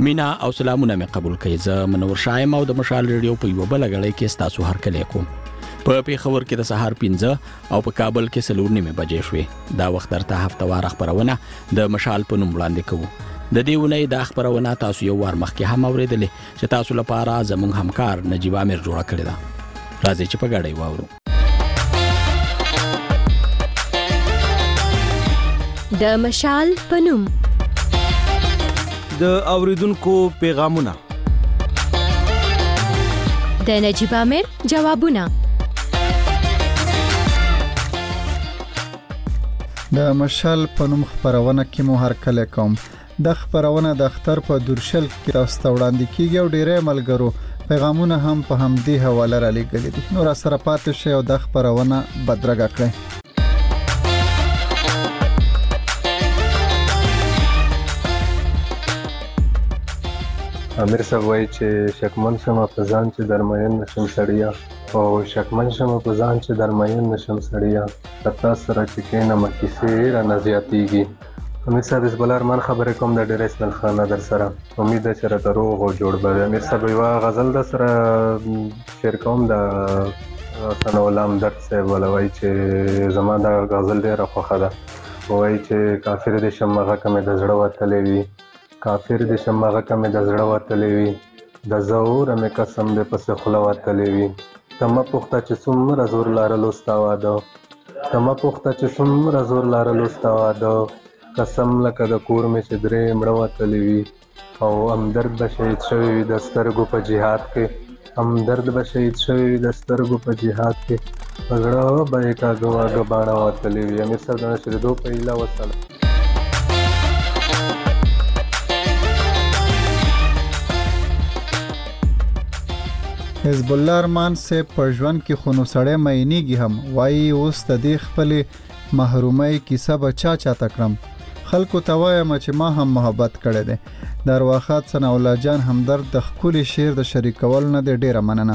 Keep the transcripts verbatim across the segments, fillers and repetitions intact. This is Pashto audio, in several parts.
مینا او سلامونه مې قبول کړئ. زه منور شایم او د مشال ریډیو په یو بل غړی کې ستاسو هرکلی کوم. په پیښور کې د سهار پنځه او په کابل کې څلور نیمې بجې شوې. دا وخت درته هفتوار خبرونه د مشال په نوم وړاندې کوو. د دې ونې د خبرونه تاسو یو وار مخکې هم اوریدلې چې تاسو لپاره زموږ همکار نجیب امیر جوړه کړې ده. راځي چې په غړی واورو. د مشال په نوم د اوریدونکو پیغامونه، د نجیب امیر جوابونه. د مشال په نوم خبرونه کې مو هر کله کوم. د خبرونه د اختر په دورشل کې تاسو ته وړاندې کیږي او ډیره ملګرو پیغامونه هم په همدې حواله را لګل دي. نو را سره پاتې شئ او د خبرونه بدرګه کړئ. امیر صاحب وایي چې شکمن شمه په ځان چې درمین نشم سړیا او شکمن شمه په ځان چې درمین نشم سړیا پتا سره چې کینه مکیسه را نزیاتیږي. امیر صاحب اس بل ارمان خبرې کوم د ډیر اسمل خانه در سره امید ده چې را دروغ او جوړ به. امیر صاحب یو غزل در سره شعر کوم د ثنا غلام درد صاحب ولوي چې زما د غزل ډیره خوښه ده. وایي چې کافر دې شمغه کمه د زړه وتلې وي، کافر دې شمغه کمه د زړه وتلې وي، د زور مې قسم دې پس خله وتلې وي. تمه پخته چې څومره زور لارلو ستا واده، تمه پخته چې څومره زور لارلو ستا واده، قسم لکه د کور مې چې درې مړه وتلې وي او همدرد به شهید شوی وي د سترګو په جهاد کې، همدرد به شهید شوی وي د سترګو په جهاد کې، په زړه به یې کاږه واږه باڼه وتلې وي. امیر صاحب د نشریدو په هیله وسلام. حزب الله ارمان سے په ژوند کې خونو سړی مینیږي هم وایي اوس د دې خپل محرومۍ کیسه به چا چا تکرم، خلکو ته وایم چې ما هم محبت کړی دی. د ارواښاد ثنا الله جان همدرد د ښکلي شعر د شریکولو نه دی ډیره مننه.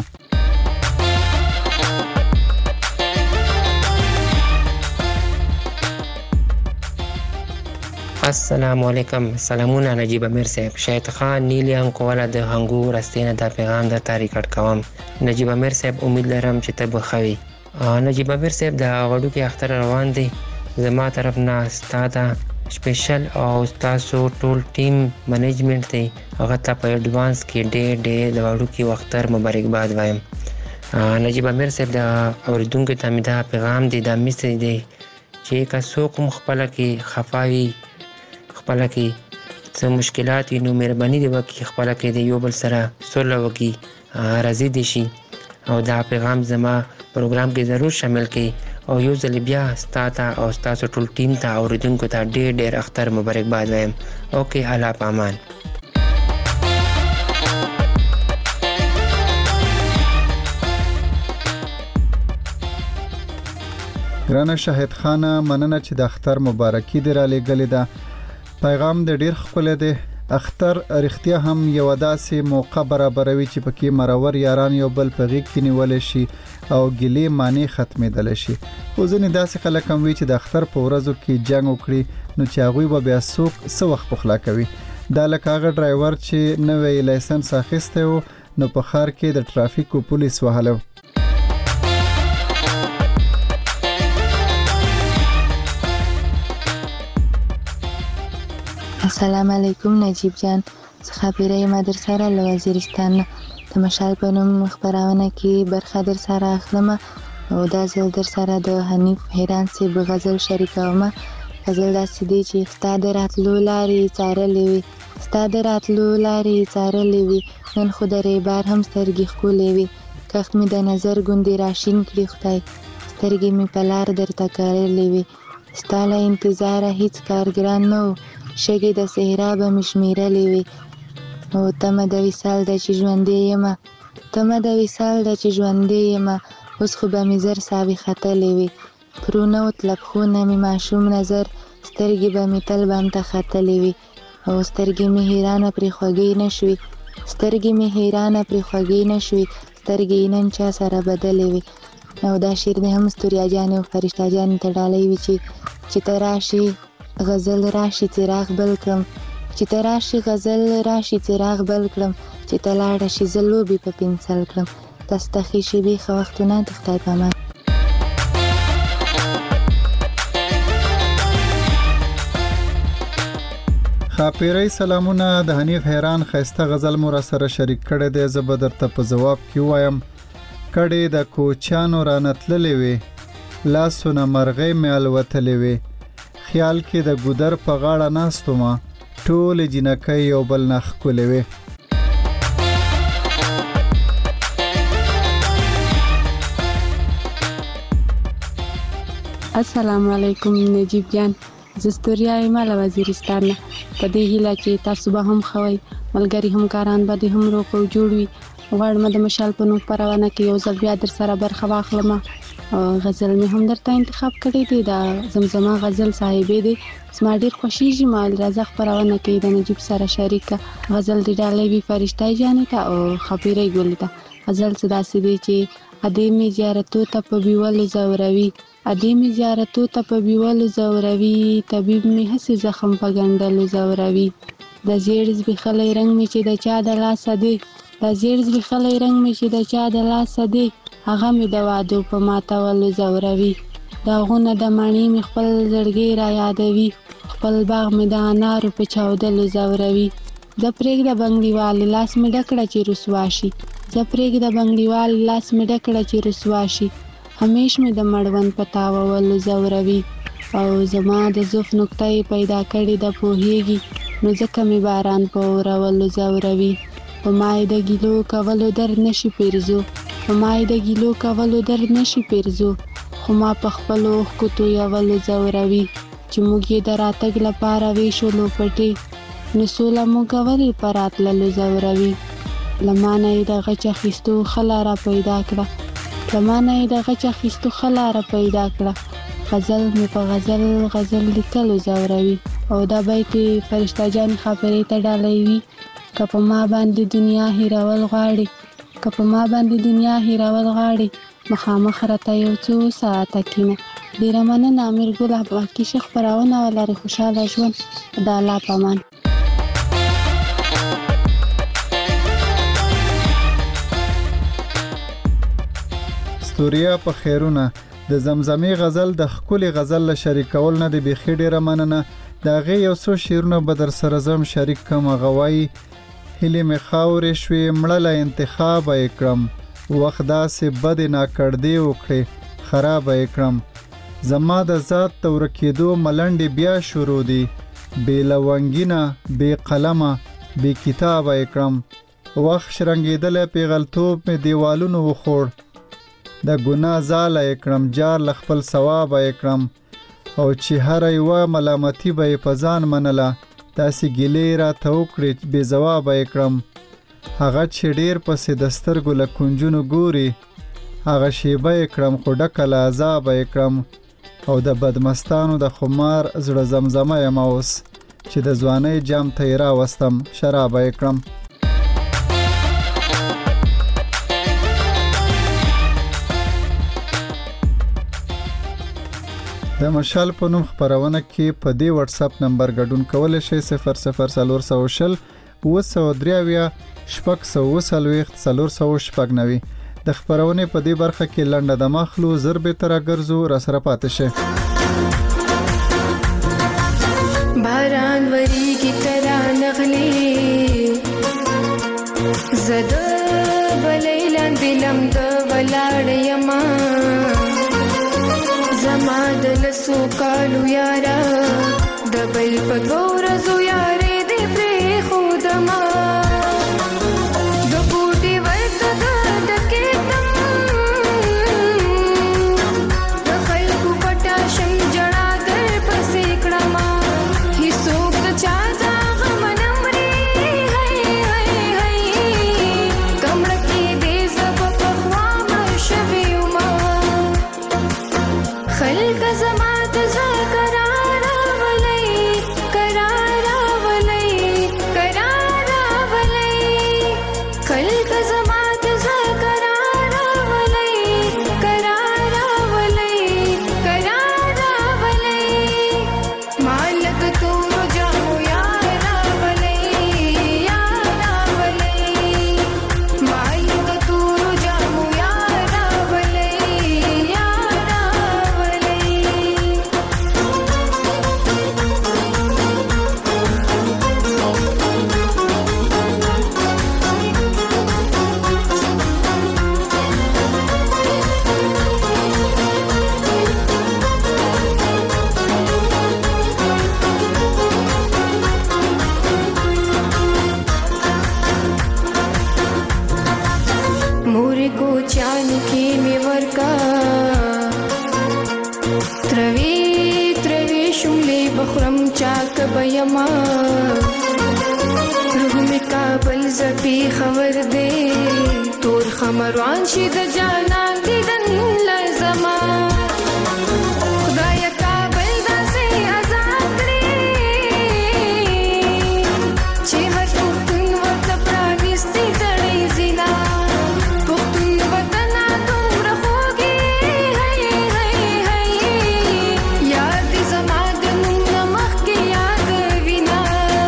السلام علیکم. سلامونه نجیب امیر صاحب. شاید خان نیلیان کوله د هنګو رستینه د پیغام د تاریخ کوم. نجیب امیر صاحب امید لرم چې ته به خوي. نجیب امیر صاحب د غړو کې اختر روان دی. زما طرف نه ستاده سپیشل او تاسو ټول ټیم منیجمنت دی هغه ته په ایڈوانس کې ډېر ډېر د غړو کې اختر مبارکباد وایم. نجیب امیر صاحب د اوریدونکو ته مې دا پیغام دی د میسج دی چې که څوک هم خپله کې خفاوي خپله کې څه مشکلات وي نو مهرباني دی وکړي خپله کې د یو بل سره صلح وکړي راضي دي شي او دا پیغام زما پروګرام کې ضرور شامل کړي او یو ځل بیا ستا ته او ستاسو ټول ټیم ته اوریدونکو ته ډېر ډېر اختر مبارکباد وایم. اوکې الله په امان. ګرانه شاهد خانه مننه چې د اختر مبارکي دې را لېږلې ده. پیغام د ډیر خپل دی. اختر رښتیا هم یو داسې موقع برابروي چې پکې مرور یاران یو بل په غیږ کې نیول شي او ګلې معنی ختمېدل شي. خو ځینې داسې خلک هم وي چې د اختر په ورځو کې جنګ وکړي نو چې هغوی به بیا څوک څه وخت پخلا کوي. دا لکه هغه ډرایور چې نوی لایسنس اخیستی و نو په ښار کې د ټرافیکو پولیس وهلو. السلام علیکم نجیب جان. خبرې ما در سره له وزیرستان د مشال په نوم خبرونه کې برخه در سره اخلم او دا ځل در سره د حنیف حیران صاحب غزل شریکوم. غزل داسې دی چې ستا د راتلو لارې څارلې وي، ستا د راتلو لارې څارلې وي، نن خو د ریبار هم سترګې ښکلې وي، کښ مې د نظر ګوندې راشین کړي خدای، سترګې مې په لار درته کرلې وي، ستا له انتظاره هیڅ کار ګران نه و، شګې د صحرا به مې شمېرلې وي. او تمه د وصال ده چې ژوندی یمه، تمه د وصال ده چې ژوندی یمه، اوس خو به مې زر ساوي ختلې وي، پرونه و تله پښو نه مې ماشوم نظر، سترګې به مې تل بام ته ختلې وي، او سترګې مې حیرانه پرې خوږې نه شوي، سترګې مې حیرانه پرې خوږې نه شوي، سترګې یې نن چا سره بدلې وي. او دا شعر دې هم ستوریا جانې او فرشته جانې ته ډالۍ وي چې چې ته راشي غزل راشي څراغ بل کړم، چې ته راشي غزل راشي څراغ بل کړم چې ته لاړه شي زه لوبې په پنسل کړم تاسو ته ښې شېبې ښه وختونه د خدای په امان. خاپیری سلامونه د حنیف حیران خسته غزل مو را سره شریک کړی دی. زه به درته په جواب کې وایم کړي د کوچانو رانتللې وي لاسونه مرغۍ مې الوتلې وي خیال کې د ګودر په غاړه ناستو ما ټول جنکۍ یو بل نه ښکلې وي. السلام علیکم نجیب جان، زستوریا یم له وزیرستان نه. په دې هیله چې تاسو به هم خوي ملګری همکاران به دې هم روپو جوړوي. غواړم د مشال په نوم پرونه کې یو ځل بیا در سره برخه واخلم. غزل مې هم درته انتخاب کړی دی د زمزمه غزل صاحبې دی. زما ډېر خوښیږي مال رزق پرونه کې د نجیب سره شریک غزل دی ډالۍ وی فرشتای جانې ته او خبرې ګولې ته. غزل څه داسې دی چې ادې مې زیارتو ته په بیول زوروي ادې مې زیارتو ته په بیول زوروي طبيب مې هسې زخم په ګنډلو زوروي د زیړ زبېښلی رنګ مې چې د چا د لاسه دی د زیړ زبېښلی رنګ مې چې د چا د لاسه دی هغه مې د وادو په ماتولو زوروي داغونه د مڼې مې خپل زړګی را یادوي خپل باغ مې د انارو په چاودلو زوروي زه پرېږده بنګړیوالې لاس مې ډکړه چې رسوا شي زه پرېږده بنګړیوالې لاس مې ډکړه چې رسوا شي همیش مې د مړوند په تاوولو زوروي او زما د زوف نقطه یې پیدا کړې ده پوهېږي نو ځکه مې باران په اورولو زوروي په ما یې د ګیلو کولو درد نشي پیرزو په ما یې د ګیلو کولو درد نشي پیرزو خو ما په خپلو اوښکو تویولو زوروي چې موږ یې د راتګ لپاره ویشولو پټې نو سوله مو کولې په راتللو زوروي له ما نه یې د غچ اخیستو ښه لاره پیدا کړه له ما نه یې د غچ اخیستو ښه لاره پیدا کړه غزل مې په غزل غزل لیکلو زوروي او دا بیت یې فرشته جانې خاپیرۍ ته ډالۍ وي که په ما باندې دنیا هیرول غواړي که په ما باندې دنیا هیرول غواړي مخامخ راته یو څو ساعته کینه. ډېره مننه امیر ګل باقي ښه خپرونه ولرئ خوشحاله ژوند د الله په امان. ستوریا په خیرونه د زمزمې غزل د ښکلي غزل له شریکول نه دی بیخي ډېره مننه. د هغې یو څو شعرونه به در سره زم شریک کړم. هغه وایي هیلې مې خاورې شوې مړه له انتخابه یې کړم وخت داسې بدې ناکړدې وکړې خرابه یې کړم زما د ذات ته ورکېدو ملنډې بیا شروع دي بې لونګینه بې قلمه بې کتابه یې کړم وخت شرنګېدلی پیغلتوب مې دیوالونو وخوړ د ګناه ځاله یې کړم جار له خپل ثوابه یې کړم او چې هره یوه ملامتي به یې په ځان منله داسې ګیلې راته وکړې بې ځوابه یې کړم هغه چې ډېر پسې د سترګو له کنجونو ګوري هغه شیبه یې کړم خو ډکه له عذابه یې کړم او د بدمستانو د خمار زړه زمزمه یم اوس چې د ځوانۍ جام ته یې راوستم شرابه یې کړم. د مشال په نوم خپرونه کې په دې واتس اپ نمبر ګډون کولی شئ صفر صفر څلور سوه شل اووه سوه درې اویا شپږ سوه اووه څلوېښت څلور سوه شپږ نوي. د خپرونې په دې برخه کې لنډه دمه اخلو زر بېرته راګرځو راسره پاتې شئ. باران وریږي ترا نغلې زه د بلۍ لاندې لمده ولاړه یمه زما د لسو کالو یاره د بل په دوه ورځو یارې دې پرېښودمه د بوټي ورته د ډکېدم د خلکو پټه شم جړا در پسې کړمه هېڅوک د چا د غم نه مري هی هی هی کمړه کې دې زه به پخوا مړ شوې ومه خلک زما ته زړه کراره ولئ کراره شان کې می ورکا تروي تروي شملې بخرم چاک بيما روح می کابل زپی خبر دے تور خمروان شي د جانان دیدن لزما خدای کابل داسې آزاد کړي چې هر پښتون ورته پرانیستي تړي زینا پښتون وطن دومره خوږي هی هی هی یاد دې زما د نوم نه مخکې یاد وینا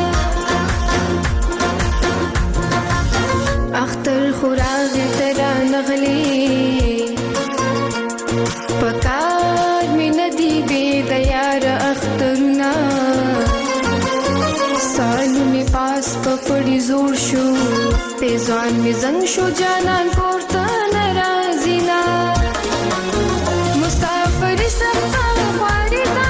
اختر خوراک ترا نغلی پکار می ندی بے دیار اخترنا سالو می پاس پپڑی زور شو پیزوان می زنگ شو جانان پورتا نرازینا مسافری سفتا خواری دا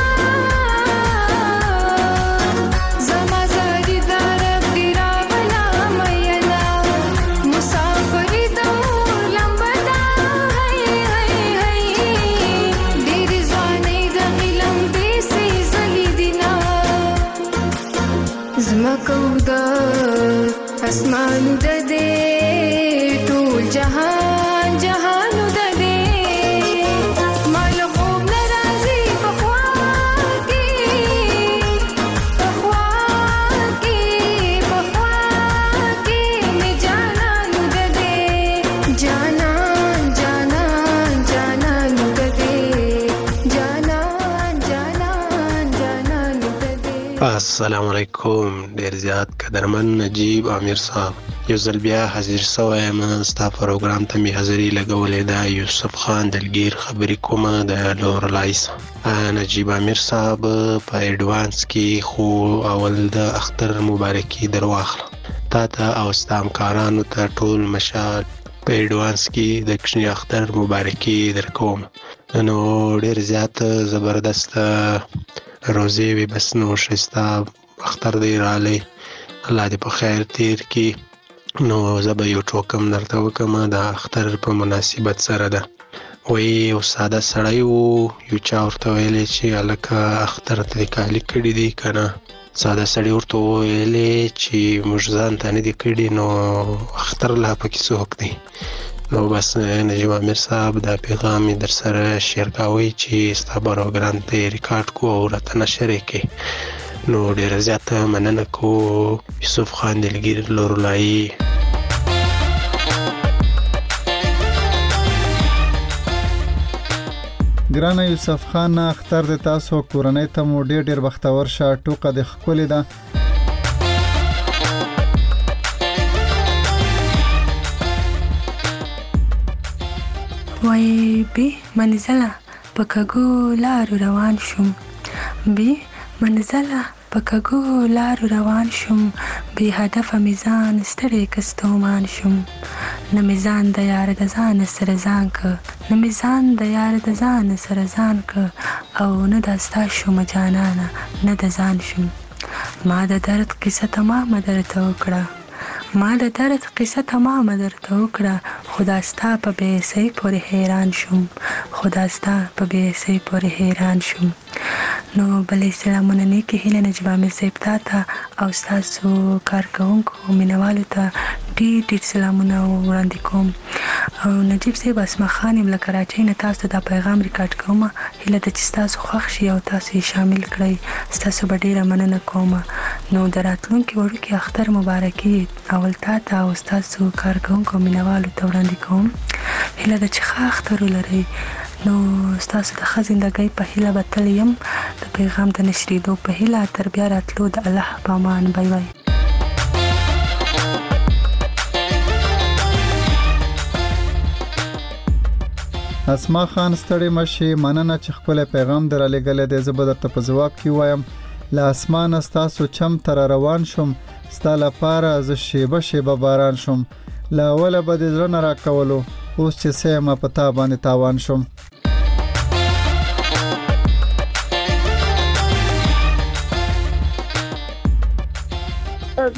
زما زاری دار ابدی راولا مینا مسافری دا مور لمبدا هی هی هی دیری زوانی دا غلم دیسی زلی دینا زما کودا اسمانو دا دے ټول جهان جهانو دا دے مال خوب نرازی پخوا کی پخوا کی پخوا کی می جانانو دا دے جانان جانان جانانو دا دے جانان جانان جانانو دا دے. السلام علیکم. ډیر زیات قدرمن نجیب امیر صاحب یو ځل بیا حاضر سوی یم ستا پروګرام ته مې حاضري لګولې ده. یوسف خان دلګیر خبرې کومه د لورلای څخه. نجیب امیر صاحب په ایډوانس کې خو اول د اختر مبارکي در واخله تا ته او ستا همکارانو ته ټول مشال په ایډوانس کې د کښني اختر مبارکي در کوم. نو ډیر زیات زبردست روزې وي بس نو ښایسته اختر دی رالی الله دې په خیر تیر کړي. نو زه به یو ټوکم درته وکړم د اختر په مناسبت سره ده. وایي یو ساده سړی و یو چا ورته ویلی چې هلکه اختر ته دې کالي کړي دي که نه. ساده سړي ورته وویلې چې موږ ځان ته نه دي کړي نو اختر لا پکې څوک دی. نو بس نجیب امیر صاحب دا پیغام یې در سره شیر کوئ چې ستا پروګرام ته یې ریکارډ کړو او راته نشر یې کړي. نو ډېره زیاته مننه کوو یوسف خان دلګیر لورلایي. ګرانه یوسف خان اختر د تاسو کورنۍ ته مو ډېر ډېر بختور شه. ټوکه د ښکلې ده. وای بی منزله په کږو لارو روان شوم بی منزله په کږو لارو روان شوم بې هدفه مې ځان ستړی که ستومان شوم. نه مې ځان د یاره د ځانه سره ځان که نه مې ځان د یاره د ځانه سره ځان که او نه دا ستا شومه جانانه نه د ځان شوم. ما د درد قصه تمامه درته وکړه ما د درد قصه تمامه درته وکړه خو دا ستا په بېحسۍ پورې حیران شوم خو دا ستا په بېحسۍ پورې حیران شوم. نو بلې سلامونه نیکې هیلې نجیب امیر صاحب تا ته او ستاسو کارکوونکو مینهوالو ته ډېر ډېر سلامونه وړاندې کوم. او نجیب صاحب اسما خان یم له کراچۍ نه تاسو ته دا پیغام ریکارډ کوم. هیله ده چې ستاسو خوښ شي او تاسو یې شامل کړئ. ستاسو به ډېره مننه کوم. نو د راتلونکي وړوکي اختر مبارکي اول تا ته او ستاسو کارکوونکو مینهوالو ته وړاندې کوم. هیله ده چې ښه اختر ولرئ. نو ستاسو د ښه زندګۍ په هیله به تل یم د پیغام د نشرېدو په هیله. تر بیا راتلو د الله په امان. بای بای. اسما خان ستړی مشي مننه چې خپل پیغام درالېږلی دی. زه به درته په ځواب کې وایم له اسمانه ستاسو چم ته را روان شوم ستا لپاره زه شیبه شیبه باران شوم له اوله به دې زړه نه راکولو اوس چې څه یم په تا باندې تاوان شوم.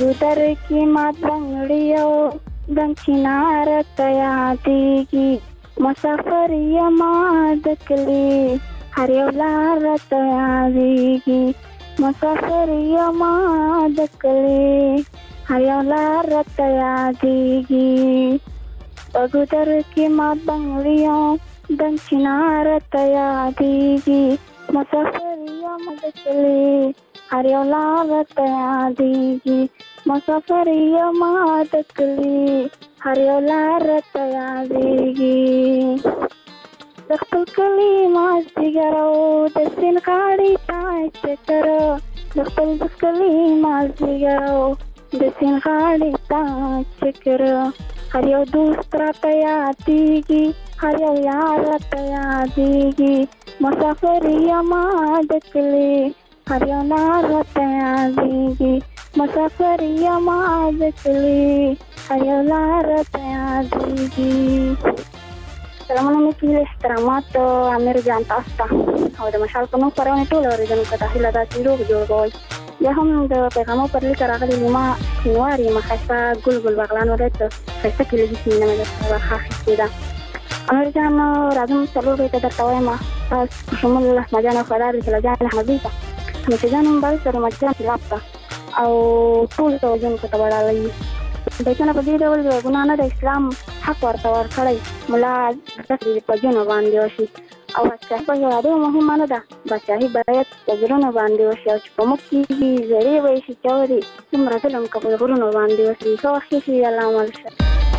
کبوتر کی مات بنگڑیو دم چنار تیادیگی مسافر یما د کلی هر یو لار راته یادېږي مسافر یما د کلی هر یو لار راته یادېږي په ګودر کې ما بنګلیو دنګ چنار راته یادېږي مسافر یما د کلی هر یو لار راته یادېږي مسافر یما د کلی هر یو لار راته یادېږي د خپل کلي مازدیګر او د سیند غاړې ته چکر د خپل کلي مازدیګر او د سیند غاړې ته چکر هر یو دوست راته یادېږي هر یو یار راته یادېږي مسافر یما د کلي هر یو لار راته یادېږي مسافر یما د کلي هر یو لار راته یادېږي. سلامونه مې کیل احترامات امیر جان تاسو ته او د مشال په نوم خپرونې ټول اورېدونکو ته هیله ده چې روغ جوړ کوئ. بیا هم د پیغامو پر لیک راغلي نیما کینوار یم ښایسته ګل ګل بغلان ولایت ښایسته کلیدي سیمینه مې درته ښه اخیستې ده. امیر جان راځم څلور بیته درته وایم تاسو په شمول احمد جان وفادار رسول جان احمدي ته حمیدشاه جان موبایل سره مجان سلاب ته او ټول توجونکو ته وړاړوي. بیتونه په دې ډول ګناه نه د اسلام حق ورته ورکړی ملا داسې په جنو باندې وشي او بادشاهي په هېوادو مهمه نه ده بادشاهي باید په زړونو باندې وشي او چې په موږ کېږي زړې به یې شي چورې څومره ظلم که په غرونو باندې وشي ښه وخت شي الله عمل شه.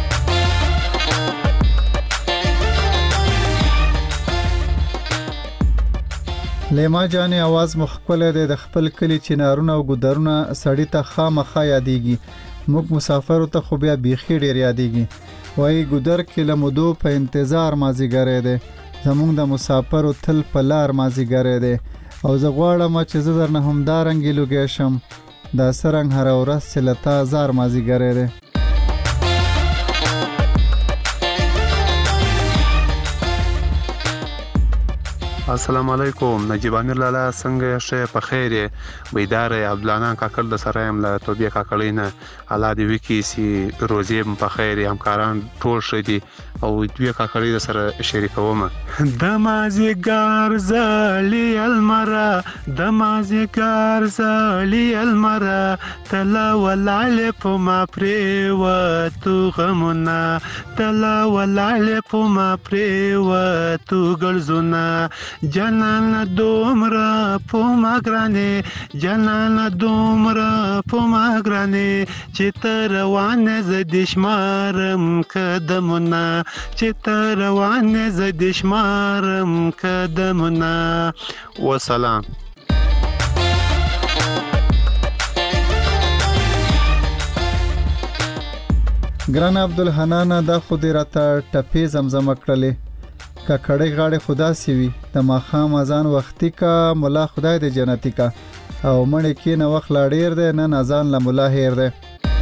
لیما جانې आवाज مخکله دی د خپل کلی چنارونه او ګودرونه سړی ته خامخا یادېږي موږ مسافر ته خو بیا بیخي ډیر یادېږي وایي ګودر کې لمدو په انتظار مازیګری دی زمونږ د مسافر تل په لار مازیګری دی او زه غواړم چې زه درنه همدارنګې لوګی شم دا سرنګ هره ورځ چې له تا زار مازیګری دی. السلام علیکم نجیب امیر لالا څنګه شه په خیر بیدار عبدالانان کاکل د سرایم له توبې کاکلینه الله دې وکي سي روزي په خیر همکاران ټول شدي او دوی کاکلې د سره شریکوم د مازیګر زالي المرا د مازیګر زالي المرا تلا ولال په ما پرې و تو غمنا تلا ولال په ما پرې و تو ګلزنا جنان دومره په ما ګرانې جنان دومره په ما ګرانې چې ته روانه زه د شمارم قدمونه چې ته روانه زه د شمارم قدمونه وسلام. ګران عبدالحنان دا خو دې راته ټپې زمزمه کړلې که کړې غاړې خدا سی وي د ماښام اذان وختي کا مولا خدای دې جنتي کا او مړې کې نه وخت لا ډېر دی نن اذان له مولا هېر دی.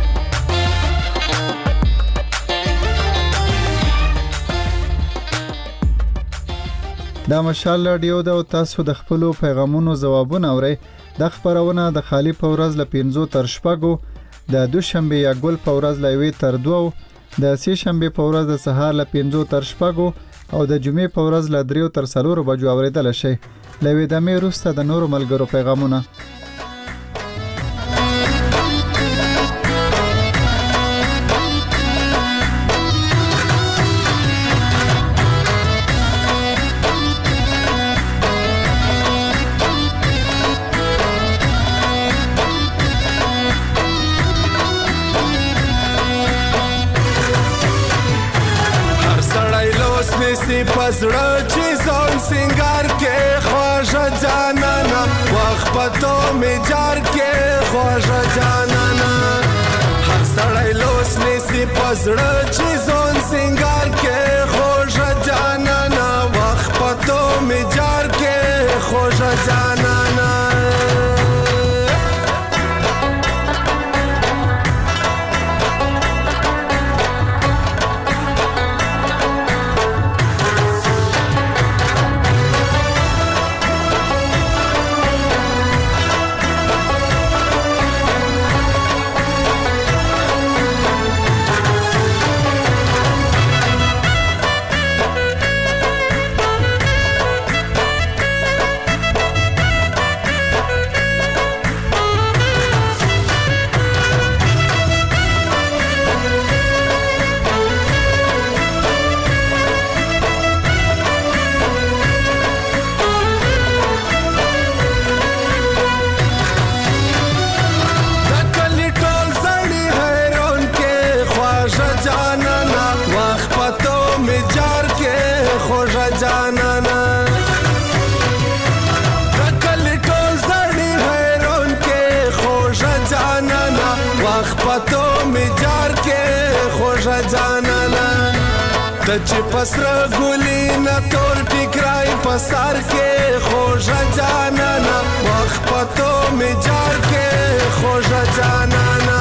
دا مشال راډیو ده او تاسو د خپلو پیغامونو ځوابونه اورئ. دا خپرونه د خالی په ورځ له پنځو تر شپږو د دوشنبې یا ګل په ورځ له یوې تر دوو د سې شنبې په ورځ د سهار له پنځو تر شپږو او د جمعې په ورځ له دریو تر څلورو بجو اورېدلی شئ. له یوې دمې وروسته د نورو ملګرو پیغامونه. پزړه چې ځان سنگار کې خواږه جانانا وخت پتو می جار کې خواږه جانانا هر سړی لوس نسی پزړه چې ځان سنگار کې خواږه جانانا وخت پتو می جار کې خواږه جانانا جانانا کل ټول زړی حیران کې خوږه جانانا وخت پتو می جار کې خوږه جانانا د چې پسره ګولې نه تور ټیکرای پسار کې خوږه جانانا وخت پتو می جار کې خوږه جانانا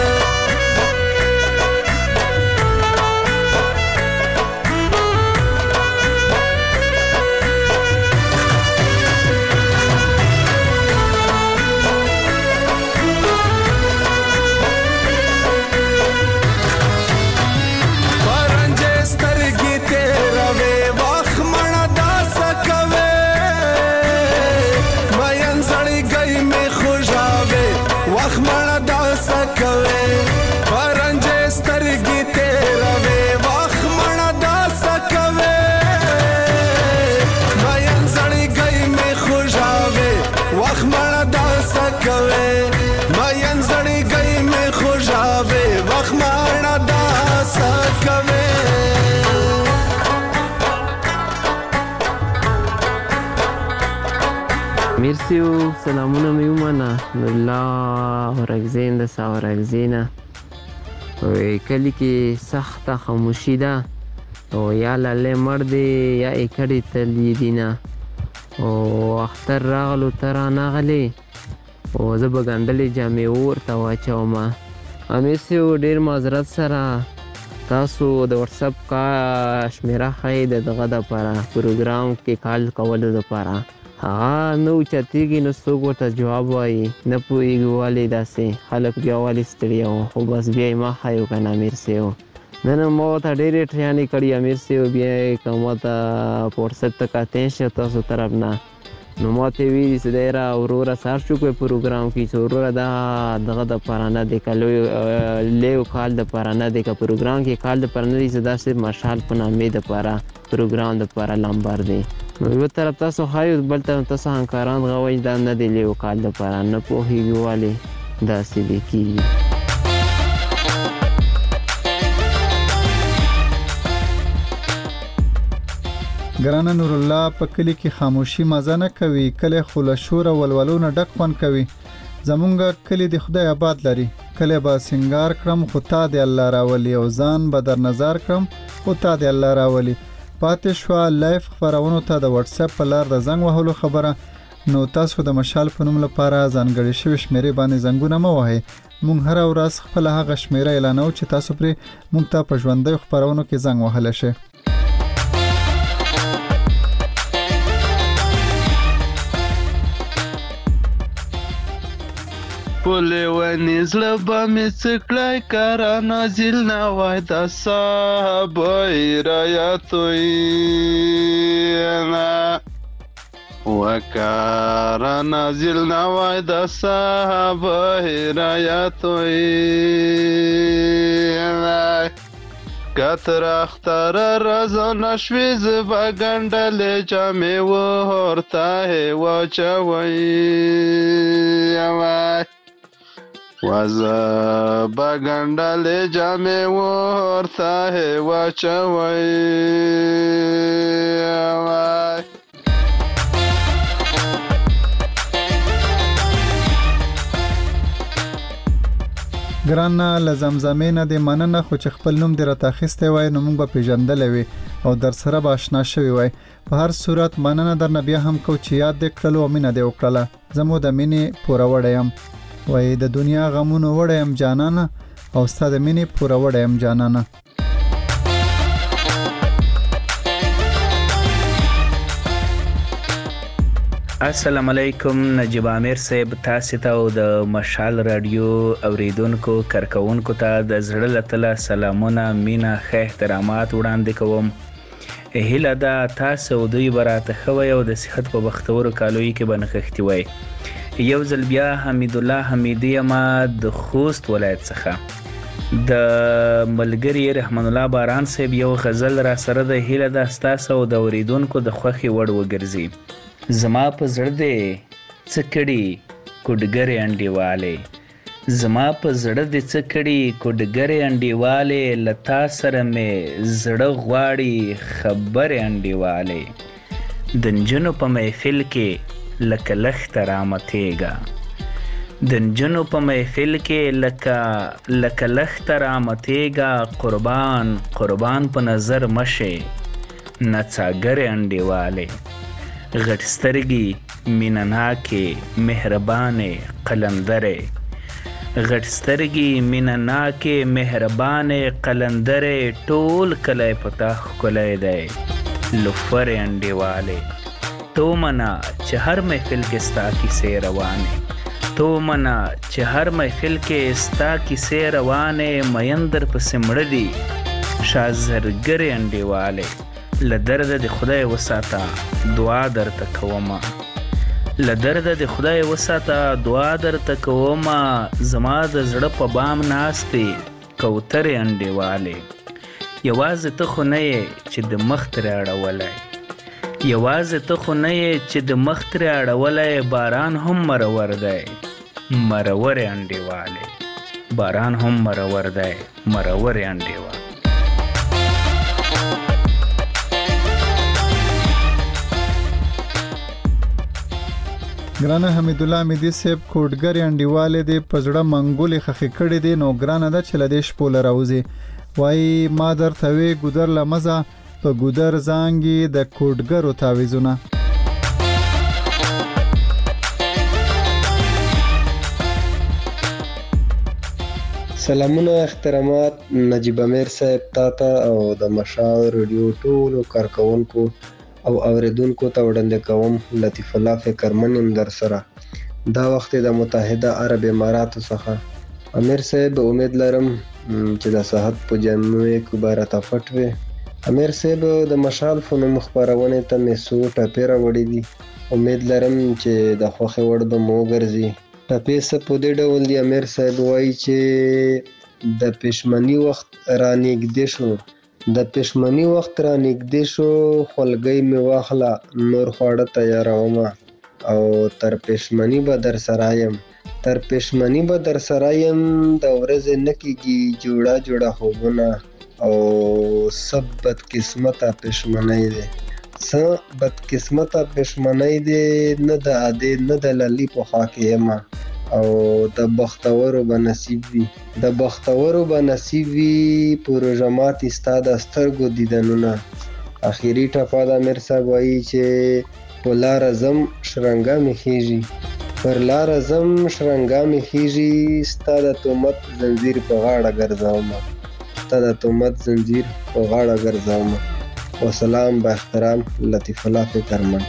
مرسیو سلامونه مې ومنه نورالله اورکزین د ساورکزینه وی کلی کې سخته خاموشي ده او یا لالی مړ دی یا یې کډې تللی دینه او اختر راغلو ته رانغلې او زه به ګنډلې جامې ورته واچومه مرسیو ډېر معذرت سره تاسو د وټساپ کا شمیره ښایي د دغه دپاره پروګرام کې کال کولو دپاره هغه نه اوچتېږي نو څوک ورته جواب وایي نه پوهېږي ولې داسې خلک بیا ولې ستړي وو خو بس بیا یې ما ښایو که نه امیر صیب نن ما ورته ډېرې ټریانې کړي امیر صیب بیا یې که ما ته په وټساپ ته کتې شي تاسو طرف نه نو ما ته یې ویلي چې دی را وروره سر شو کوی پروګرام کې چې وروره دا دغه دپاره نه دی که لیو کال دپاره نه دی که پروګرام کې کال دپاره نه دی چې دا صرف مشال په نامې دپاره پروګرام دپاره لمبر دی نو یو طرف تاسو ښایو بل طرف تاسو همکاران غوئ دا نه دی لیو کال دپاره نه پوهېږي ولې داسې دی کېږي ګرانه نورالله په کلي کې خاموشي مزه نه کوي کلی خو له شور او ولولو نه ډک خوند کوي زمونږ کلی د خدای آباد لري کلی به سنگار کړم خو تا د الله راولي او ځان به در نظر کړم خو تا د الله راولي پاتې شوه لایف خپرونو ته د وټساپ په لار د زنګ وهلو خبره نو تاسو د مشال په نوم لپاره ځانګړې شوې شمیرې باندې زنګونه مه وهئ مونږ هره ورځ خپله هغه شمیره اعلانوو چې تاسو پرې مونږ ته په ژوندیو خپرونو کې زنګ وهلی شئ پولی ونی زړه به مې څه کړی کاره نازل نه وای د صحابه رایتوینا وکاره نازل نه وای د صحابه رایتوینا کتر اختر رضا نشوی زبا گندل جامع و هرته و چوی وای وزبا گندل جامع و هرته و چوی وای ګرانه له زمزمې نه دې مننه خو چې خپل نوم دې راته اخیستی وای نو موږ به پیژندلی وي او در سره به اشنا شوي وای په هر صورت مننه درنه بیا هم کو چې یاد دې کړلو او مینه دې وکړله زه مو د مینې پوره وړی یم وای د دنیا غمونو وړی یم جانانه او ستا د مینې پوره وړی یم جانانه السلام علیکم نجیب عامر صاحب تاسو ته او د مشال رادیو اوریدونکو کارکونکو ته د زړه له تله سلامونه مینا ښه احترامات وړاندې کوم هیله ده تاسو دوی براته خوي او د صحت په بختورو کالوي کې بنخښتي وای یو ځل بیا حمید الله حمیدی ما د خوست ولایت څخه د ملګری رحمان الله باران صاحب یو غزل را سره د هیله ده تاسو او د اوریدونکو د خوخي وړ وګرځي زما په زړه دې څکړي کوډګری انډیواله زما په زړه د څه کړي کوډګرې انډیوالې لتا سره مې زړه غواړي خبرې انډیوالې د نجونو په محفل کې لکه لښته رامتېږه د نجونو په محفل کې لکه لکه لښته رامتېږه قربان قربان په نظر مشې نڅاګرې انډیوالې غټ سترګې مینه ناکې مهربانې قلندرې غټ سترګې مینه ناکې مهربانې قلندرې ټول کلی په تا ښکلی دی لوفرې انډیوالې تو منا چې هر محفل کې ستا کیسې روانې تو منا چې هر محفل کې ستا کیسې روانې مین در پسې مړه دي شازرګرې انډیوالې له درده د خدای وساته دعا درته کومه له درده د خدای وساته دعا درته کومه زما د زړه په بام ناستې کوترې انډیوالې یوازې ته خو نه یې چې د مخ ترې اړولی یوازې ته خو نه یې چې د مخ ترې اړولی باران هم مرور دی مرورې انډیوالې باران هم مرور دی مرورې انډیوالې ګرانه حمید الله امیدي صاحب کوډګر انډیواله دی پزړه منګولې خخې کړې دي نو ګرانه ده چې لدې شپول راوځي وای ما درته وی ګودر لمزه په ګودر زانګي د کوډګرو تعویذونه سلامونه احترامات نجیب امیر صاحب تاته او د مشال رادیو ټولو کارکونکو او اوریدونکو ته وړاندې کوم لطیف الله فکرمن يم در سره دا وخت د متحده عرب اماراتو څخه امیر صاحب امید لرم چې د صحت په جامع کې بارته فټوي امیر صاحب د مشال فنوم خبرونه ته مې سو ټاپیرا وړي دي امید لرم چې د خوخه وړ به مو ګرځي ټاپې څه په دې ډول دی امیر صاحب وایي چې د پښمنی وخت رانیږدې شو د پښمنی وخت را نږدې شو خلګۍ می واخله نور خواړه تیاروم او تر پښمنی به در سرایم تر پښمنی به در سرایم د ورځې نکیږي جوړه جوړه خوبونه او سب بد قسمته پښمنی دی څه بد قسمته پښمنی دی نه د عادي نه د للی په خاکه او د بختورو به نصیب وي د بختورو به نصیب وي پروژمات استاد سترګو دیدنونه اخیری ټپه د امیر صاحب وایي چې په لار زم شرنګا می خيږي پر لار زم شرنګا می خيږي ستاد تومت زنجیر په غاړه ګرځاوم ستاد تومت زنجیر په غاړه ګرځاوم وسلام با احترام لطیف الله فکرمن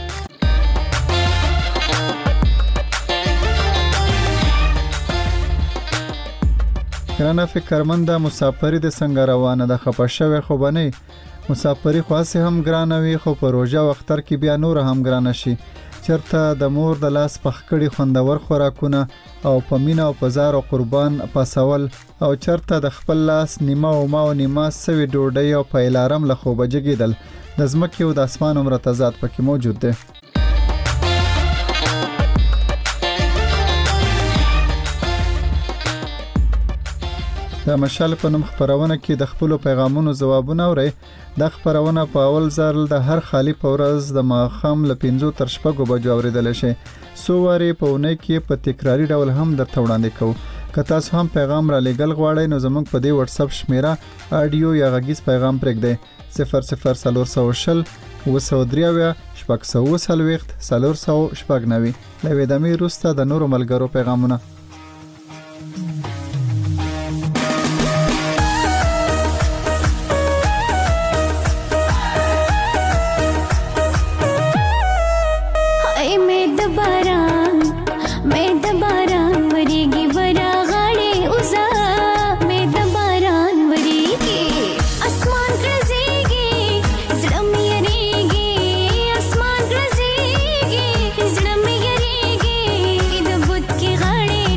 ګرانه فکرمن دا مسافری د څنګه روانه د خپشوي خو بنئ مسافری خاصه هم ګرانه وي خو په روزه وختر کې بیا نور هم ګرانه شي چرته د مور د لاس پخکړی خوندور خوراکونه او په مینا او پزار او قربان پاسول او چرته د خپل لاس نیمه او ما او نیمه سوي ډوډۍ او په الارم له خوبه جګیدل د زمکه او د اسمان عمر تضاد پکې موجود دی د مشال په نوم خبرونه کې د خپل پیغامونو جوابونه اوري د خبرونه په اول ځل د هر خالی په ورځ د ماخام ل پنځو تر شپږو بجو اوریدل شي سو واری په ونه کې په تکراری ډول هم درته وړاندې کوو که تاسو هم پیغام را لېګل غواړئ نو زموږ په دې واتس اپ شمیره اډیو یا غږیز پیغام پرېږدئ صفر صفر څلور سوه شل اوه سوه درې اویا شپږ سوه اوه څلوېښت څلور سوه شپږ نوي له ویدمې وروسته د نورو ملګرو پیغامونه गाड़ी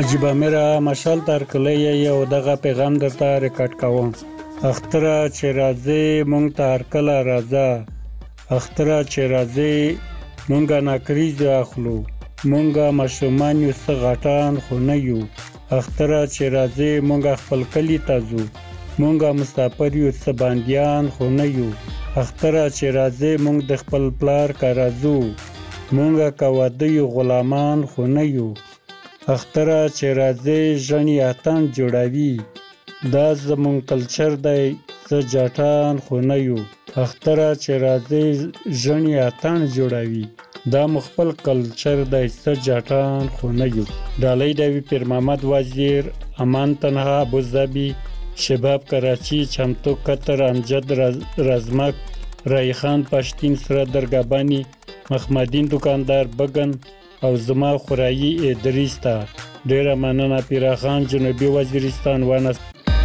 نجیب امیر مشال ترکلی یو دغه پیغام درته ریکارډ کوم. اختره چې راځي مونږ ته هرکله راځه، اختره چې راځي مونږه ناکریز اخلو، مونږه ماشومان یو څه غټان خو نه یو. اختره چې راځي مونږه خپل کلی ته ځو، مونږه مسافر یو څه باندیان خو نه یو. اختره چې راځي مونږ د خپل پلار کره ځو، مونږه کوواده یو غلامان خو نه یو. اختره چې راځي ژڼې اتڼ جوړوي، دا زمونږ کلچر دی څه جاټان خو نه یو. اختره چې راځي ژڼې اتڼ جوړوي، دا مو خپل کلچر دی څه جاټان خو نه یو. ډالۍ دوي پیر محمد وزیر، امان تنها ابوظبي، شباب کراچی، چمتو قطر، امجد رزمک، رایخان پشتین، سره درگابانی، محمدین دکاندار بگن او زما خورایی ادریس ته. ډیره مننه پیراخان، جنوبي وزیرستان ونه.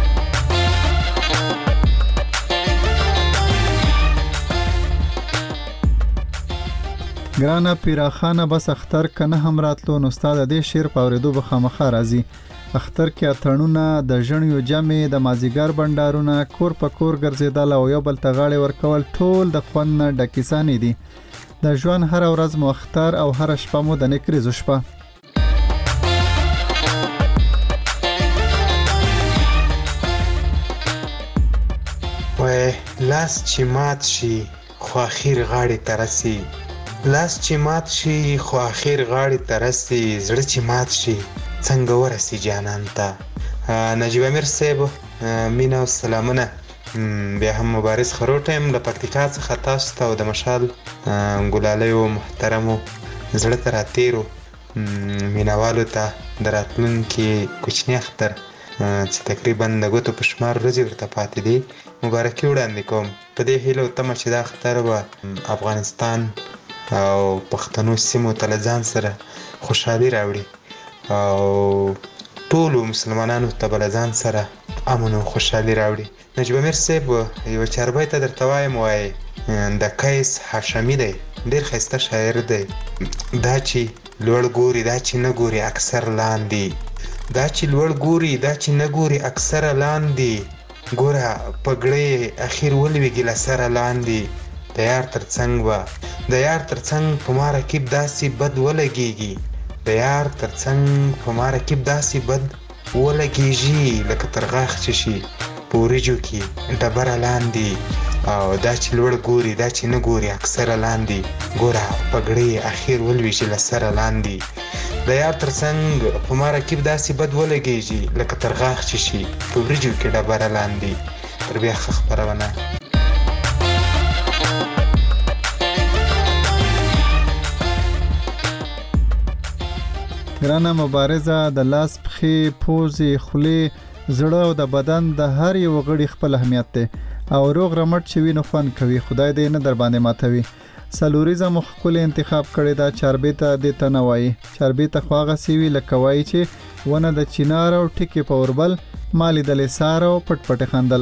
ګرانه پیراخانه بس اختر کنه هم راتلو نو استاد دې شعر په اوریدو به خامخا راځي. اختر کې اتړونه د ژڼیو جمع، د مازیګر بندارونه، کور په کور ګرځیدل او یو بل ته غاړې ورکول ټول د خوند نه ډکیسانې دي. د ژوند هر ورځ مو اختر او هر شپه مو د نکریزو شپه. وای لاس چې مات شي خو اخیر غاړې ته رسي، لاس چې مات شي خو اخیر غاړې ته رسي، زړه چې مات شي څنګه ورسي جانان ته. نجیب امیر صاحب مینا او سلامونه. بیا هم مبارز خروټ یم له پکتیکا څخه تاسو ته او د مشال ګلالیو محترمو زړه ته راتیرو مینوالو ته د راتلونکي کوچني اختر چې تقریبا د ګوتو په شمار ورځې ورته پاتې دي مبارکي وړاندې کوم. په دې هیله او تمه چې دا اختر به افغانستان او پښتنو سیمو ته له ځان سره خوشحالي راوړي او ټولو مسلمانانو ته به له ځان سره امن او خوشحالي راوړي. نجیب امیر صاحب یو چاربی ته درته وایم، وایي د قیس هاشمي دی، ډېر ښایسته شاعر دی. دا چې لوړ ګوري دا چې نه ګوري اکثر لاندې، دا چې لوړ ګوري دا چې نه ګوري اکثر لاندې، ګوره پګړې اخیر ولویږي له سره لاندې. د یار تر څنګ به د یار تر څنګ په ما رقیب داسې بد ولګېږي، د یار تر څنګ په ما رقیب داسې بد ولګېږي لکه تر غاښ چې شي په وریجو کې ډبره لاندې. او دا چې لوړ ګوري دا چې نه ګوري اکثره لاندې، ګوره پګړې اخیر ولویږي له سره لاندې. د یار تر څنګ په ما رقیب داسې بد ولګېږي لکه تر غاښ چې شي په وریجو کې ډبره لاندې. تر بیا ښه خپرونه. ګرانه مبارزه د لاس پښې پوزې خولې زړه او د بدن د هر یو غړي خپل اهمیت دی او روغ رمټ چې وینو خوند کوي. خدای دې نه در باندې ماتوي. سلوریزه مخ کول انتخاب کړی دا چاربیته د تنوي چاربیته خواغه سیوی لکوي چې ونه د چینار او ټکی په اوربل مالی د لسارو پټ پټ خندل.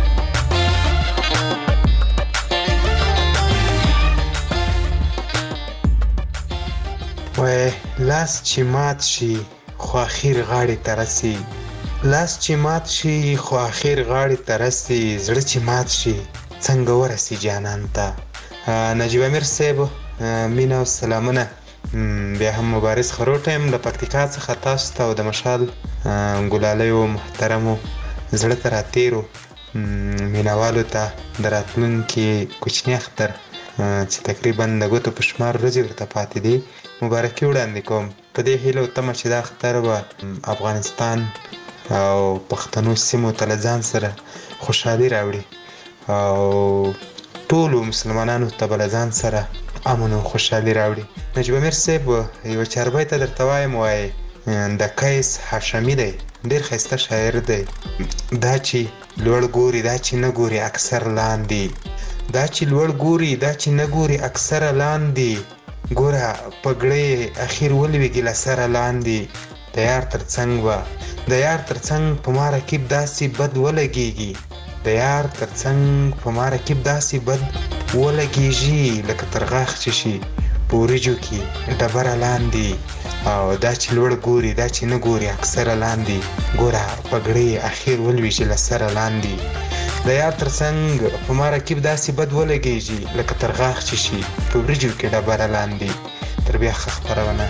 وای لاس چې مات شي خو اخیر غاړې ته رسي، لاس چې مات شي خو اخیر غاړې ته رسي، زړه چې مات شي څنګه ورسي جانان ته. نجیب امیر صاحب مینا او سلامونه. بیا هم مبارز خروټ یم له پکتیکا څخه تاسو ته او د مشال ګلالیو محترمو زړه ته راتیرو مینوالو ته د راتلونکي کوچني اختر چې تقریبا د ګوتو په شمار ورځې ورته پاتې دي مبارکي وړاندې کوم. په دې هیله او تمه چې دا اختر به افغانستان او پښتنو سیمو ته له ځان سره خوشحالي راوړي او ټولو مسلمانانو ته به له ځان سره امن او خوشحالي راوړي. نجیب امیر صاحب یو چاربی ته درته وایم، وایي د قیس هاشمي دی، ډېر ښایسته شاعر دی. دا چې لوړ ګوري دا چې نه ګوري اکثر لاندې، دا چې لوړ ګوري دا چې نه ګوري اکثر لاندې، ګوره پګړې اخیر ولویږي له سره لاندې. د یار تر څنګ به د یار تر څنګ په ما رقیب داسې بد ولګېږي، د یار تر څنګ په ما رقیب داسې بد ولګېږي لکه تر غاښ چې شي په وریجو کې ډبره لاندې. او دا چې لوړ ګوري دا چې نه ګوري اکثره لاندې ګوره پګړۍ اخیر ولویشي له سره لاندې د یار تر څنګ په ما رقیب داسې بد ولګېږي لکه تر غاښ چې شي په وریجو کې ډبره لاندې تر بیا ښه خپرونه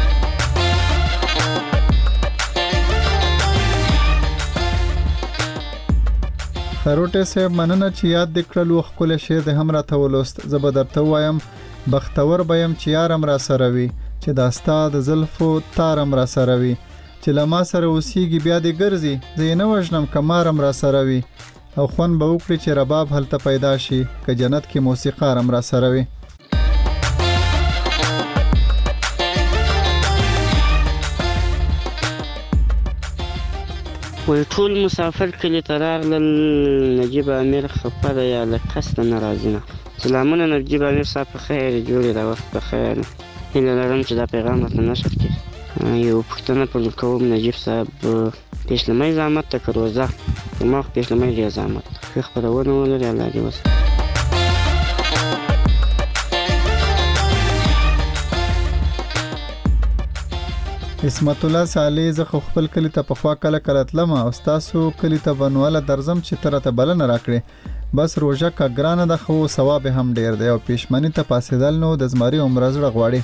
خروټه صاحب مننه چې یاد دې کړلو خپل شعر د هم راته ولوست زه به درته وایم بختور بیم چې یارم را سره وي چې دا ستا د زلفو تارم را سره وي چې له ما سره اوسیږي بیا دې ګرځي زه یې نه وژنم که مارم را سره وي او خوند به وکړي چې رباب هلته پیدا شي که جنت کې موسیقارم را سره وي وی ټول مسافر کلی ته راغلل نجیب امیر خفه ده یا له قصده نه راځي نه سلامونه نجیب امیر صاحب په خیر جوړې د وخت په خیر هیله لرم چې دا پیغام راته نشر کړي یو پوښتنه پر کوم نجیب صاحب پیشلمی زحمت ته که روزه پر ما خو پیشلمی ډېر زحمت ښه خپرونه ولري الله دې وسه اسمت الله صالح زه خپل کلی ته په خوا کله کله تلم او تاسو کلی ته بنواله درځم چې تر ته بلنه راکړي بس روزه کا ګرانه د خو ثواب هم ډیر دی او پېشمنی ته پاسېدل نو د زماري عمر زړه غواړي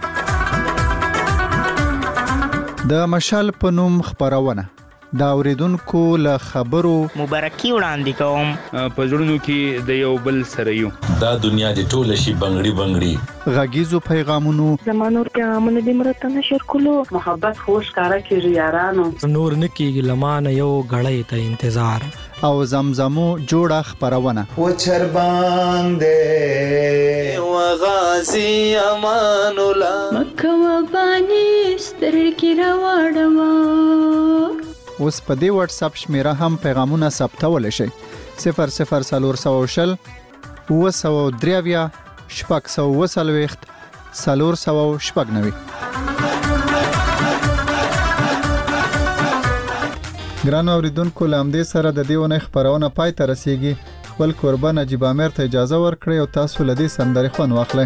د مشال په نوم خبرونه دا اوریدونکو له خبرو مبارکي وړاندې کوم په ژوندونو کې د یو بل سره یو دا دنیا دی ټوله شي بنگړي بنگړي غږیزو پیغامونو زمانور پیغامونه دې مرته نشر کولو محبت خوش کارا کې یارانو نور نکیږي لمانه یو غړې ته انتظار او زمزمو جوړه خبرونه و چر باندې و غازی امان الله مکه و بانی سترګې راوړم اوس په دې واتس اپ شمیره هم پیغامونه ثبتول شي صفر صفر سلور سو شل و سو دریویا شپږ سو وسلويخت سلور سو شپږ نوي ګرانو اوریدونکو لامدې سره د دیونه خبرونه پای ته رسیږي خپل قربان نجیب امیر ته اجازه ورکړئ او تاسو لدی سندري خون واخلئ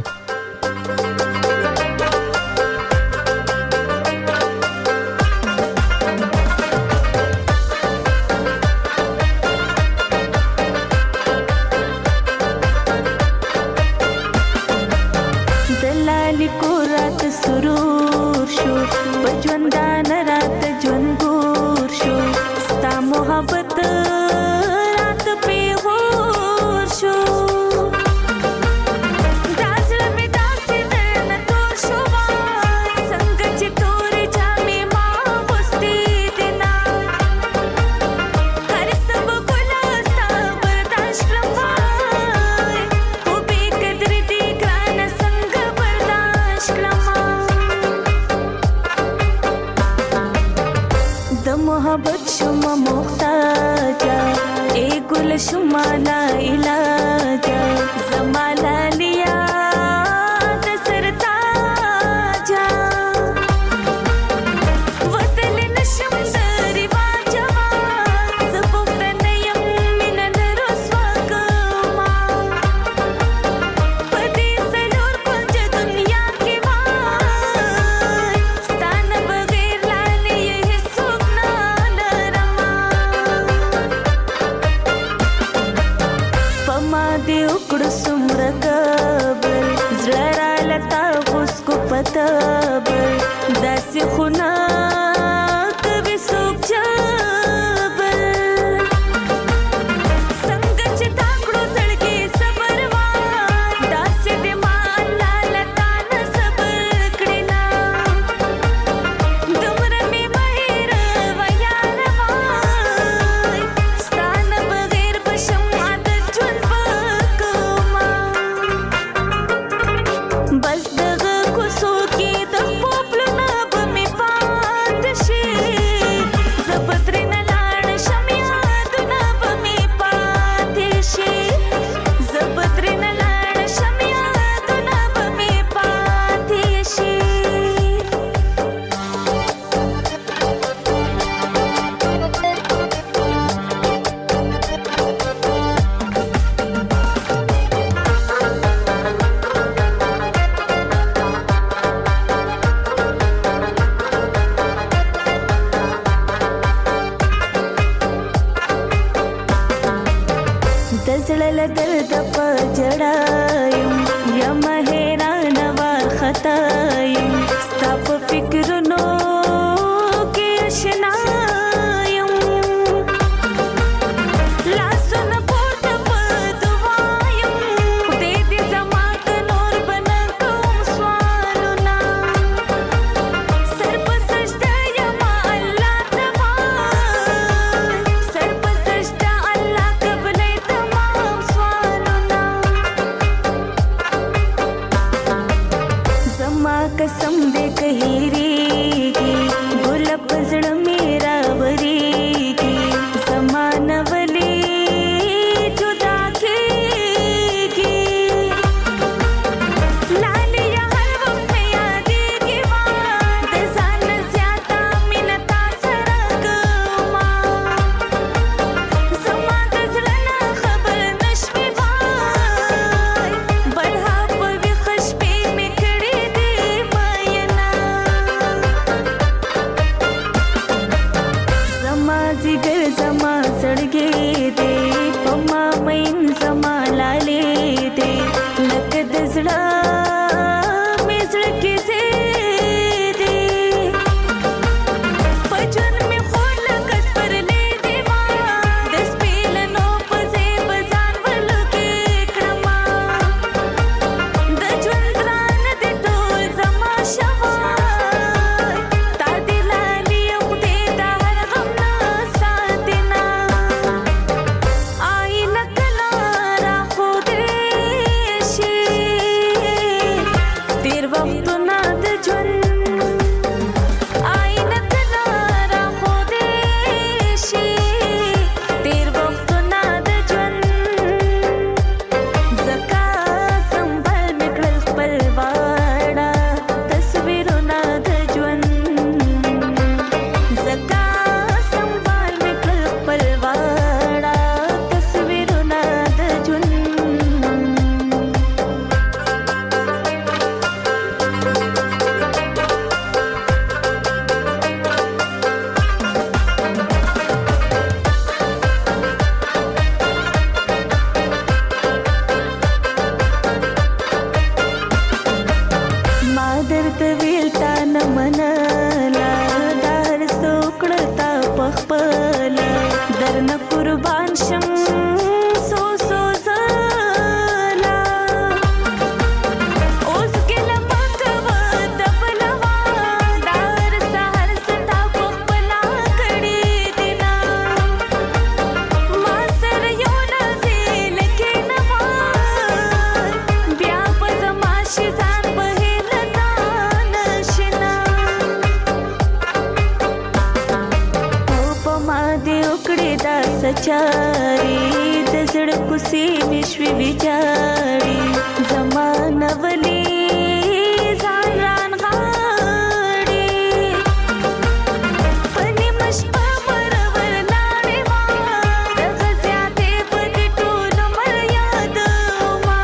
بس دغه کوڅو کې د خپل نه به می پام هېرېږي ګله په زړه مې راورېږي زمانه ولې جدا کېږي لالې هر وخت مې یادېږي ما د ځان نه زیاته مینه تا سره کومه زما د زړه نه خبر نه شوې وای بلها په ویښه شپې مې کړې دي مینه زما ځیګر زما زړګی دی په ما مین زما لالې دی لکه د زړه مې زړه کې ځای دی په ژوند مې خور لکه سپرلی دی ما د سپېلنو په ځای به ځان ولګې کړمه د ژوند ګران دی ټول زما شوی تا دې لالې خدای د هر غم نه ساتي نه آینه کله راښودلی شي تېر وختونه د ژوند آینه کله راښودلی شي تېر وختونه د ژوند ځکه سنبال مې کړل خپل واړه تصویرونه د ژوند ځکه سنبال مې کړل خپل واړه تصویرونه د ژوند ما درته ویل تا نه منله دا هر څه وکړه تا پخپله درنه قربان شم څو څو ځله اوس ګیله مه کوه د بله وا دا هر څه هر څه تا پخپله کړي دي نه ما سره یو نازېل کښېنه وای بیا به زما شي ځان به هیله تا نه شي نه او په ما دې وکړې دا سچاري د زړه کوڅې مې شوې ویجاړي زمانه ولې ځان رانغاړي په نیمه شپه مرور لاړې ما دغه زیاتې په دې ټول عمر یادومه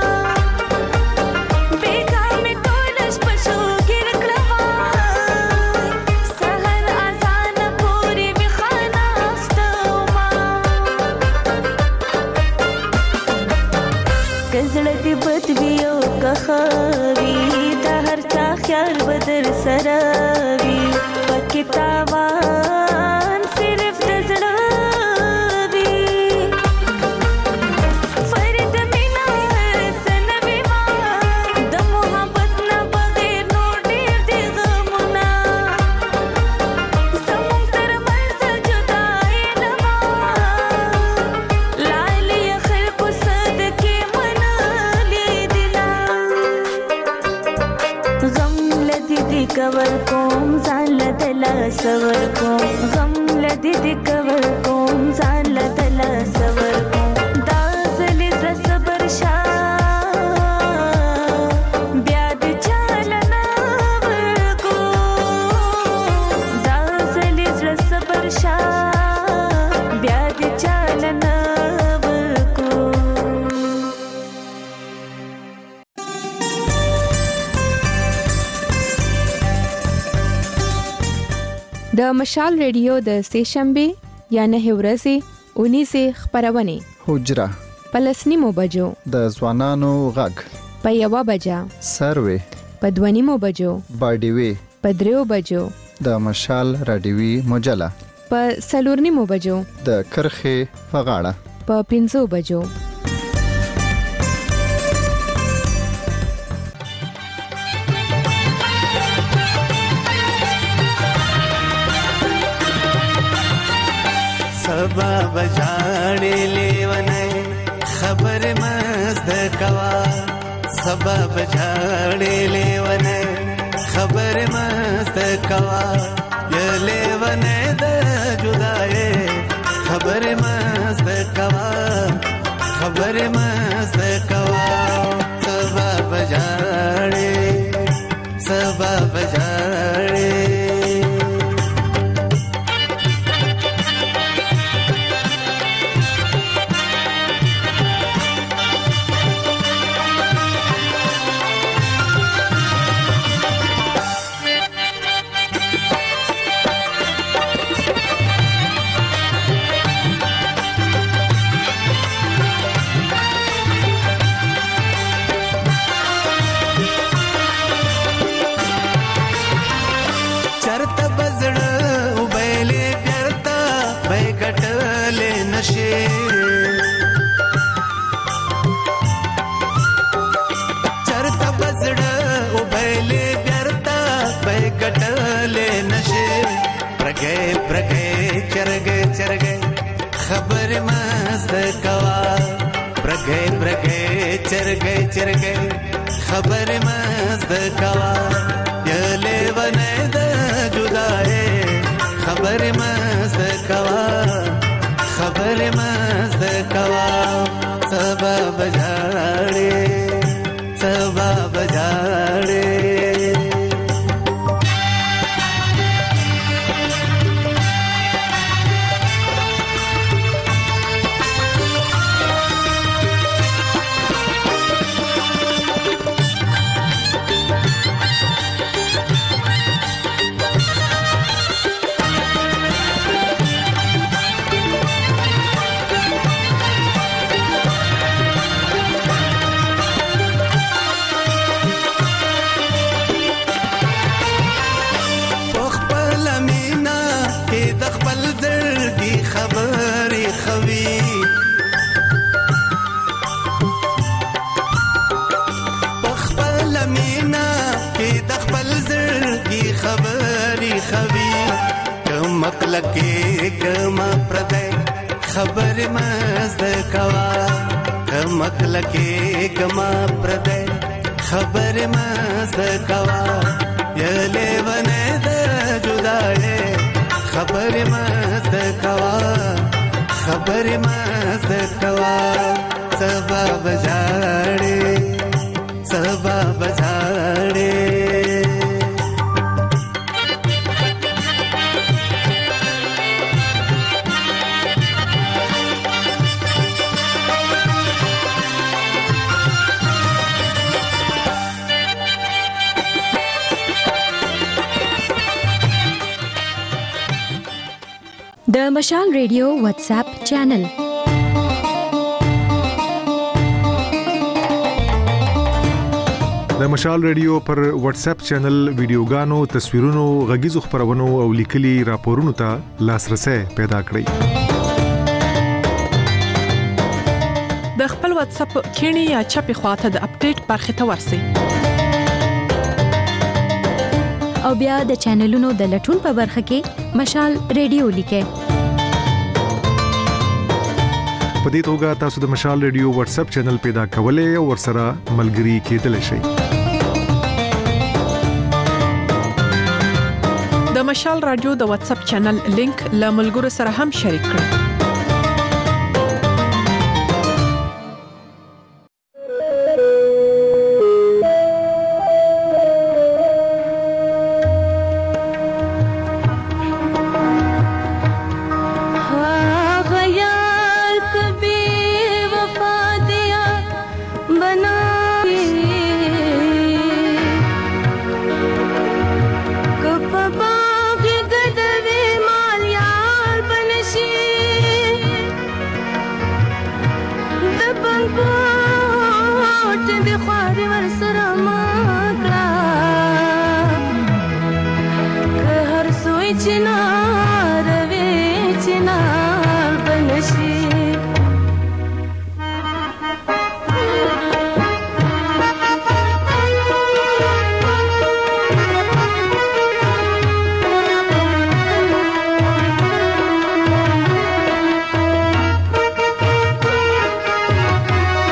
بېګا مې ټوله شپه شوګیر کړه وای سهار اذانه پورې مې ښه ناسته ومه که زړه دې بد وي او که ښه وي د هر چا خیال به در سره وي پکې تاوان صرف د زړه وي فرید مینا هر څه نه وي ما د محبت نه بغیر نور ډېر دي غمونه زموږ تر منځ جدایي نه وه لالې خلکو صدقې منلې دي نه غم له دې دې کور کوم ځان له د لاسه ورکوم غم له دې دې کور کوم ځان له د لاسه ورکوم دا ځلې زړه صبر شه بیا دې چاله نه ورکوم دا ځلې زړه صبر شه بیا دې چاله نه ورکوم د مشال ریډیو د سه شنبه یا نه ورځې اونیزه خبرونه حجره پلسنیمو بجو د ځوانانو غږ په یوه بجه سروي په دوانیمو بجو باډیوي په دریو بجو د مشال رادیوي مجله په سلورنیمو بجو د کرخه په غاړه په پنځو بجو سبا بجاړې لیونه خبر مزد کوا سبا بجاړې لیونه خبر مست کوا یلی ونه د جدای خبر مست کوا خبر مست کوا سبا بجاړې سبا بجاړې چرته بزړه او بیلې بیرته به ګټلې نشي پرګې پرګې چرګې چرګې خبر مست کوا پرګې پرګې چرګې چرګې خبر مست کوا یلې ونه د جدای خبر مست کوا خبر مست کوا سبا بجاړې سبا بجاړې مکلکې کما پردې خبر مست کوا مکلکې کما پردې خبر مست کوا یلې ونه د جدای خبر مست کوا خبر مست کوا سبا بجاړې سبا بجاړې د مشال ریډیو واتس اپ چینل د مشال ریډیو پر واتس اپ چینل ویډیوګانو تصویرونو غږیزو خبرونو او لیکلي راپورونو ته لاسرسي پیدا کړئ د خپل واتس اپ کینی یا چپی خواته د اپډیټ برخه ته ورسئ او بیا د چینلونو د لټون په برخه کې مشال ریډیو لیکه په دې توګه تاسو د مشال ریډیو واتس اپ چینل پیدا کولای او ورسره ملګري کېدلی شئ د مشال رادیو د واتس اپ چینل لینک له ملګرو سره هم شریک کړئ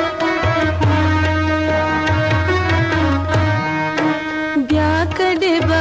कदे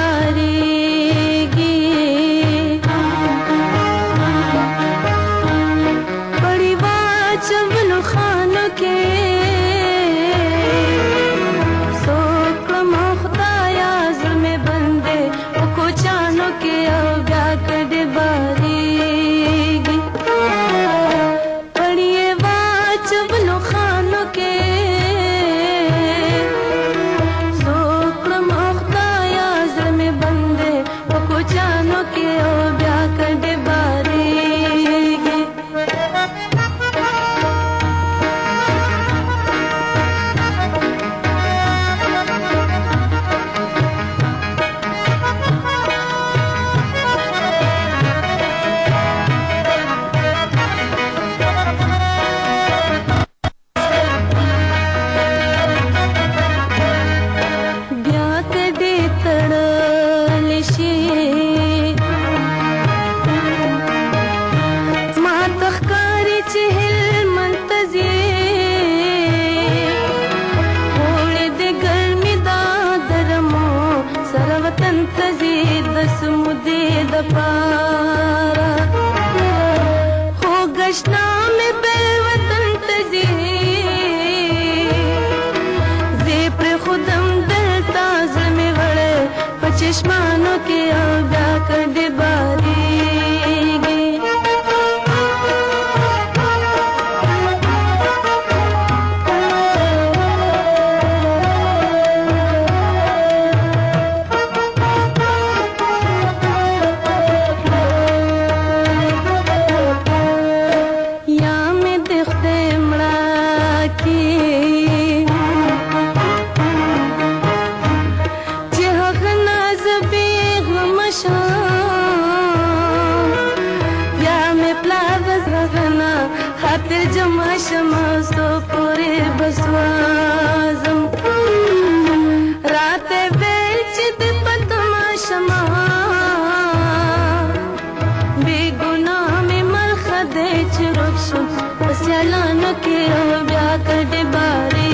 تزيد سمودي د پارا خو گشنا مې بل وطن تزيد زی پر خودم دلتا زمي وړه پچشمانو کې او بیا کډې باري شمسو پوری بسوازم رات بیچ دی پتما شما بی گناہ می مرخد چرکشم بس یالانو کی رو بیا کڑی باری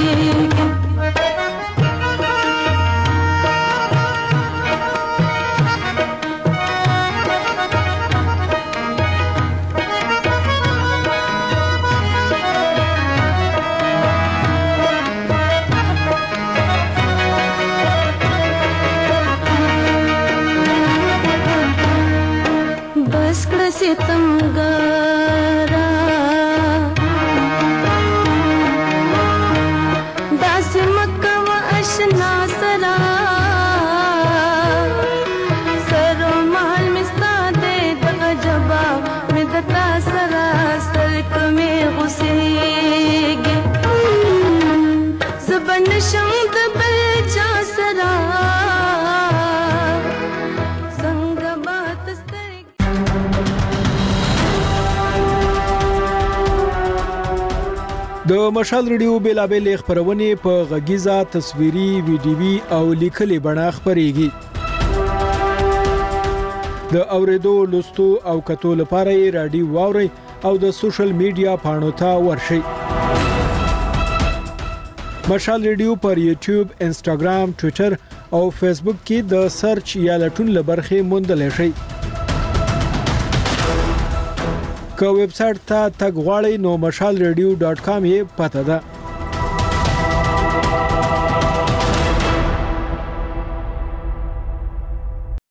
ستمګرا داس مکه و اشنا سرا سرو مال مستا دې دغه جبا مې دتا سرا سلک مې غسېږي زبن شم د بل چا سرا د مشال ریډیو بیلابل خبرونه په غږیزه تصویري ویډیوي او لیکلي بڼه خبريږي د اوریدو لوستو او کتو لپاره رادیو واوري او د سوشل میډیا پاڼو ته ورشي مشال ریډیو پر یوټیوب انسټاګرام ټوئیټر او فیسبوک کې د سرچ یا لټون لبرخه موندل شي که ویب سټ ته تګ غواړئ نو مشال ریډیو ډاٹ کام یې پته ده